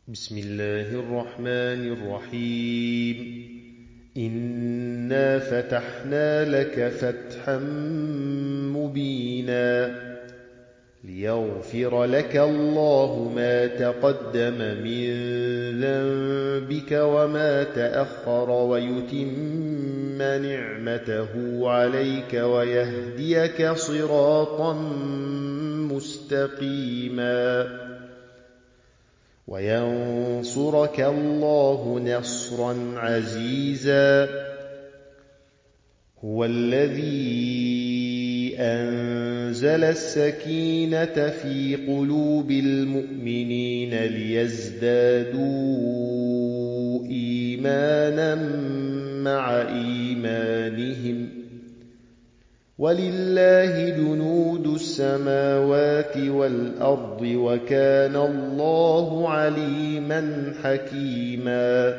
بسم الله الرحمن الرحيم إنا فتحنا لك فتحا مبينا ليغفر لك الله ما تقدم من ذنبك وما تأخر ويتم نعمته عليك ويهديك صراطا مستقيما وينصرك الله نصرا عزيزا هو الذي أنزل السكينة في قلوب المؤمنين ليزدادوا إيمانا مع إيمانهم ولله جنود السماوات والأرض وكان الله عليما حكيما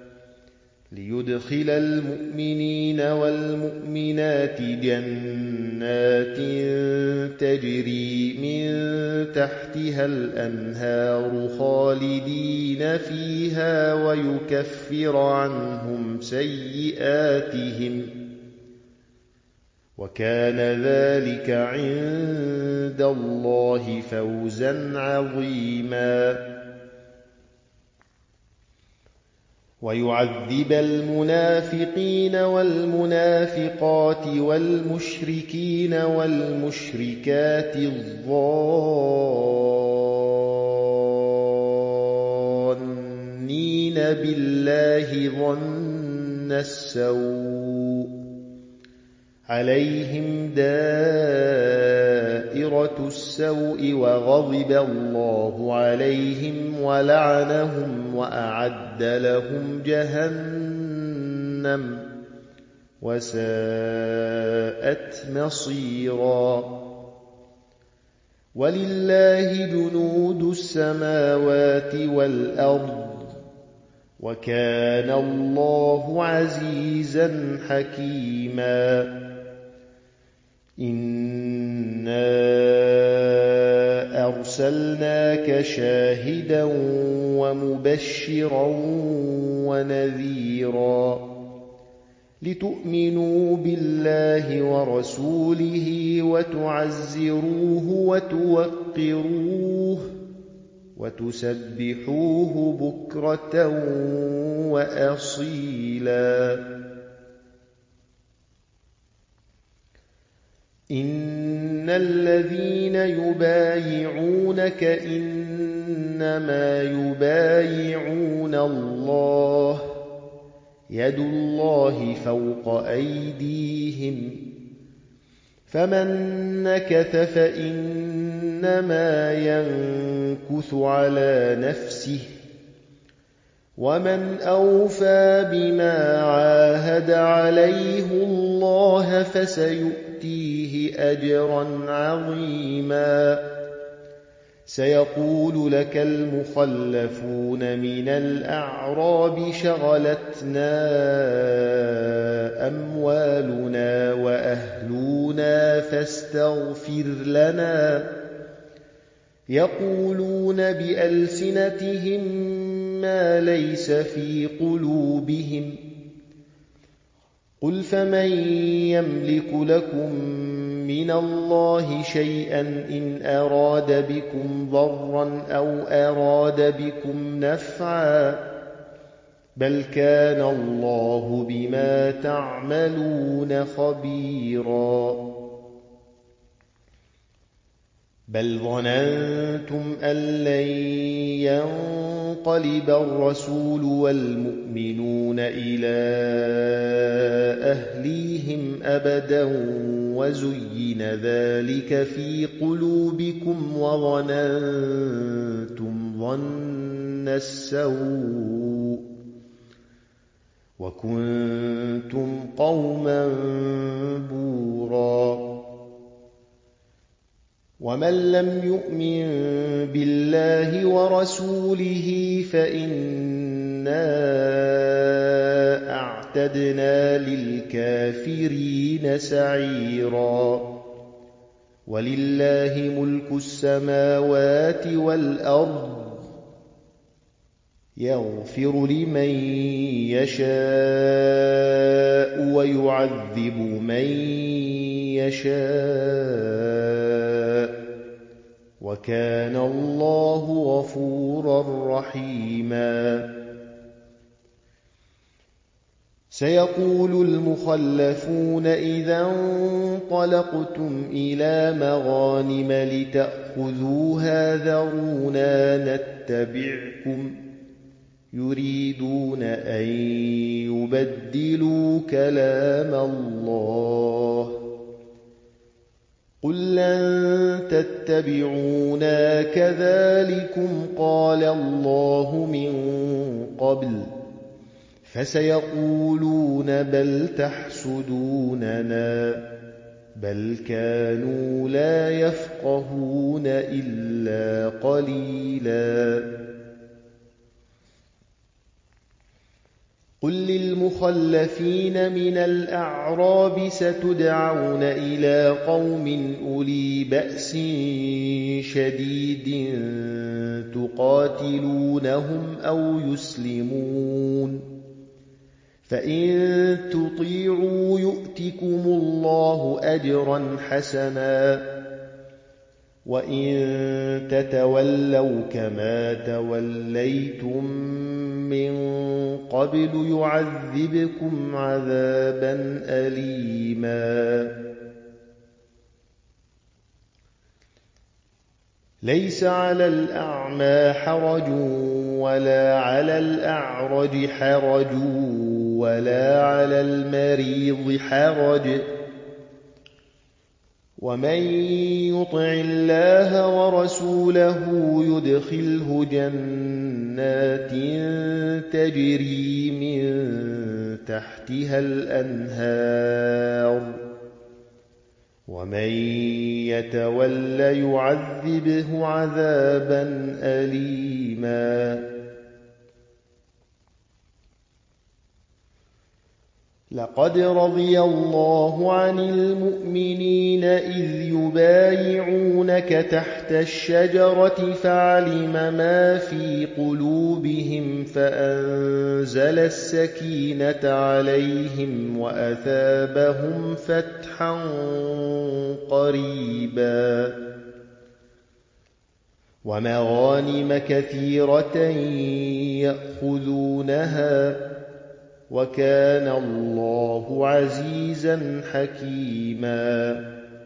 ليدخل المؤمنين والمؤمنات جنات تجري من تحتها الأنهار خالدين فيها ويكفر عنهم سيئاتهم وكان ذلك عند الله فوزا عظيما ويعذب المنافقين والمنافقات والمشركين والمشركات الظانين بالله ظن السوء عليهم دائرة السوء وغضب الله عليهم ولعنهم وأعد لهم جهنم وساءت مصيرا ولله جنود السماوات والأرض وكان الله عزيزا حكيما إنا أرسلناك شاهدا ومبشرا ونذيرا لتؤمنوا بالله ورسوله وتعزروه وتوقروه وتسبحوه بكرة وأصيلا إن الذين يبايعونك إنما يبايعون الله يد الله فوق أيديهم فمن نكث فإنما ينكث على نفسه ومن أوفى بما عاهد عليه الله فسيؤتيه أجرا عظيما سيقول لك المخلفون من الأعراب شغلتنا أموالنا وأهلنا فاستغفر لنا يقولون بألسنتهم ما ليس في قلوبهم قل فمن يملك لكم من الله شيئا إن أراد بكم ضرا أو أراد بكم نفعا بل كان الله بما تعملون خبيرا بل ظننتم أن لن ينقلب الرسول والمؤمنون إلى أهليهم أبدا وزين ذلك في قلوبكم وظننتم ظن السوء وكنتم قوما بورا ومن لم يؤمن بالله ورسوله فإنا أعتدنا للكافرين سعيرا ولله ملك السماوات والأرض يغفر لمن يشاء ويعذب من يشاء وكان الله غفورا رحيما سيقول المخلفون إذا انطلقتم إلى مغانم لتأخذوها ذرونا نتبعكم يريدون أن يبدلوا كلام الله قل لن تتبعونا كذلكم قال الله من قبل فسيقولون بل تحسدوننا بل كانوا لا يفقهون إلا قليلا قل للمخلفين من الأعراب ستدعون إلى قوم أولي بأس شديد تقاتلونهم أو يسلمون فإن تطيعوا يؤتكم الله أجرا حسنا وإن تتولوا كما توليتم من قبل يعذبكم عذابا أليما ليس على الأعمى حرج ولا على الأعرج حرج ولا على المريض حرج ومن يطع الله ورسوله يدخله جنات تجري من تحتها الأنهار ومن يتول يعذبه عذابا أليما لقد رضي الله عن المؤمنين إذ يبايعونك تحت الشجرة فعلم ما في قلوبهم فأنزل السكينة عليهم وأثابهم فتحا قريبا ومغانم كثيرة يأخذونها وكان الله عزيزا حكيما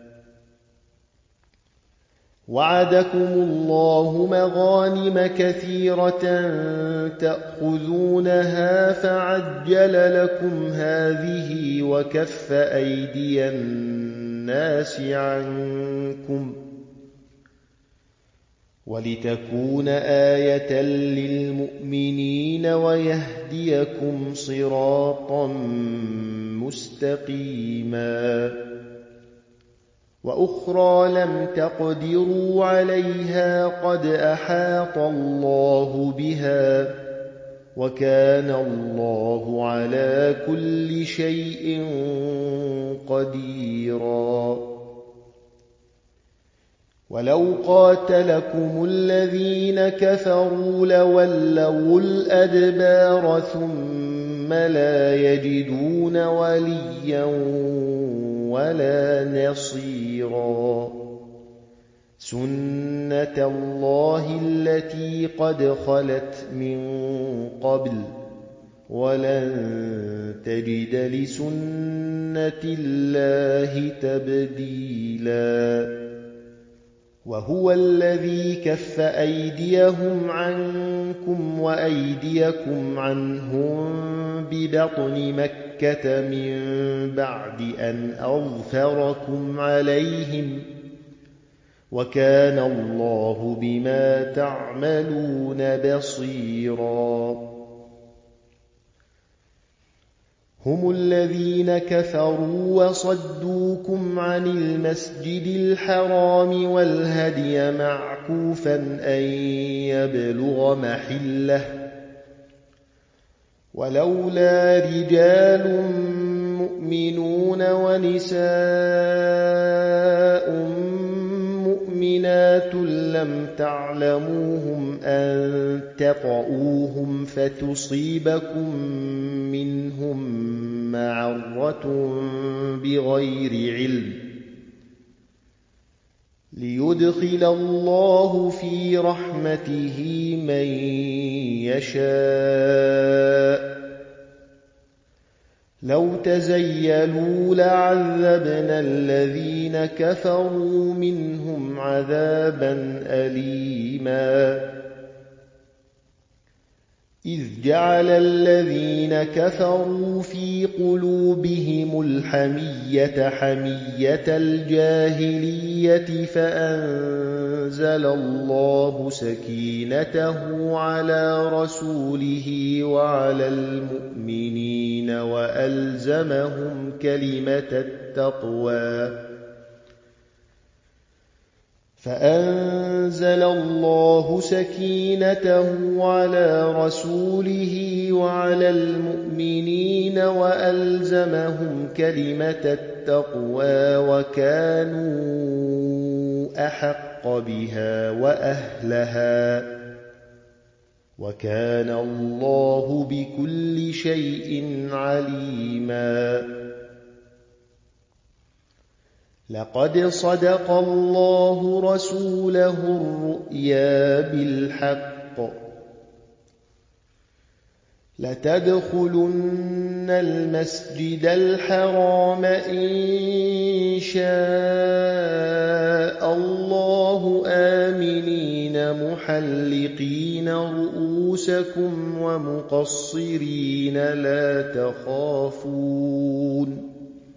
وعدكم الله مغانم كثيرة تأخذونها فعجل لكم هذه وكف أيدي الناس عنكم ولتكون آية للمؤمنين ويهديكم صراطا مستقيما وأخرى لم تقدروا عليها قد أحاط الله بها وكان الله على كل شيء قديرا ولو قاتلكم الذين كفروا لولوا الأدبار ثم لا يجدون وليا ولا نصيرا سنة الله التي قد خلت من قبل ولن تجد لسنة الله تبديلا وهو الذي كف أيديهم عنكم وأيديكم عنهم ببطن مكة من بعد أن أظفركم عليهم وكان الله بما تعملون بصيرا هم الذين كفروا وصدوكم عن المسجد الحرام والهدي معكوفا أن يبلغ محله ولولا رجال مؤمنون ونساء مؤمنات مؤمنات لم تعلموهم أن تطؤوهم فتصيبكم منهم معرة بغير علم ليدخل الله في رحمته من يشاء لو تزيلوا لعذبنا الذين كفروا منهم عذابا أليما إذ جعل الذين كفروا في قلوبهم الحمية حمية الجاهلية فأنزل الله سكينته على رسوله وعلى المؤمنين وألزمهم كلمة التقوى فأنزل الله سكينته على رسوله وعلى المؤمنين وألزمهم كلمة التقوى وكانوا أحق بها وأهلها وكان الله بكل شيء عليما لقد صدق الله رسوله الرؤيا بالحق لتدخلن المسجد الحرام إن شاء الله آمنين محلقين رؤوسكم ومقصرين لا تخافون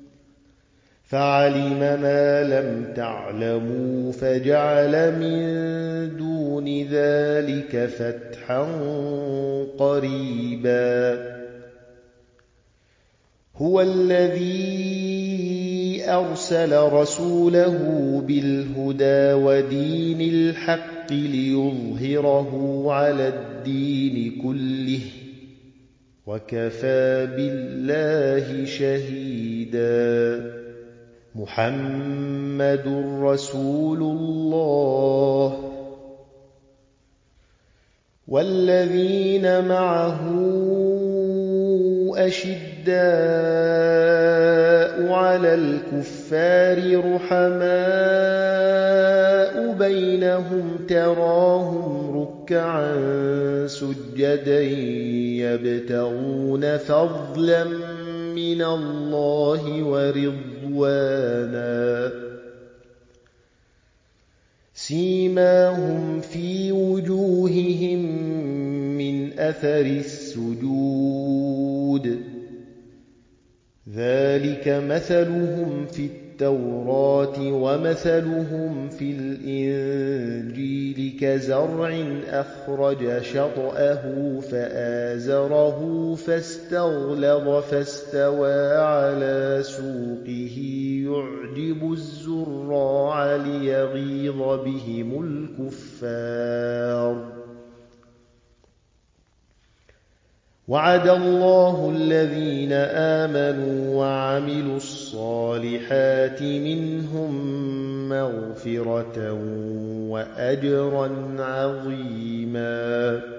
فعلم ما لم تعلموا فجعل من دون ذلك فتحا قريبا هو الذي أرسل رسوله بالهدى ودين الحق ليظهره على الدين كله وكفى بالله شهيدا محمد رسول الله والذين معه أشداء على الكفار رحماء بينهم تراهم ركعا سجدا يبتغون فضلا من الله ورضوانا سيماهم في وجوههم من أثر السجود ذلك مثلهم في التوراة ومثلهم في الإنجيل كزرع أخرج شطأه فآزره فاستغلظ فاستوى على سوقه يعجب الزراع ليغيظ بهم الكفار وعد الله الذين آمنوا وعملوا الصالحات منهم مغفرة وأجرا عظيما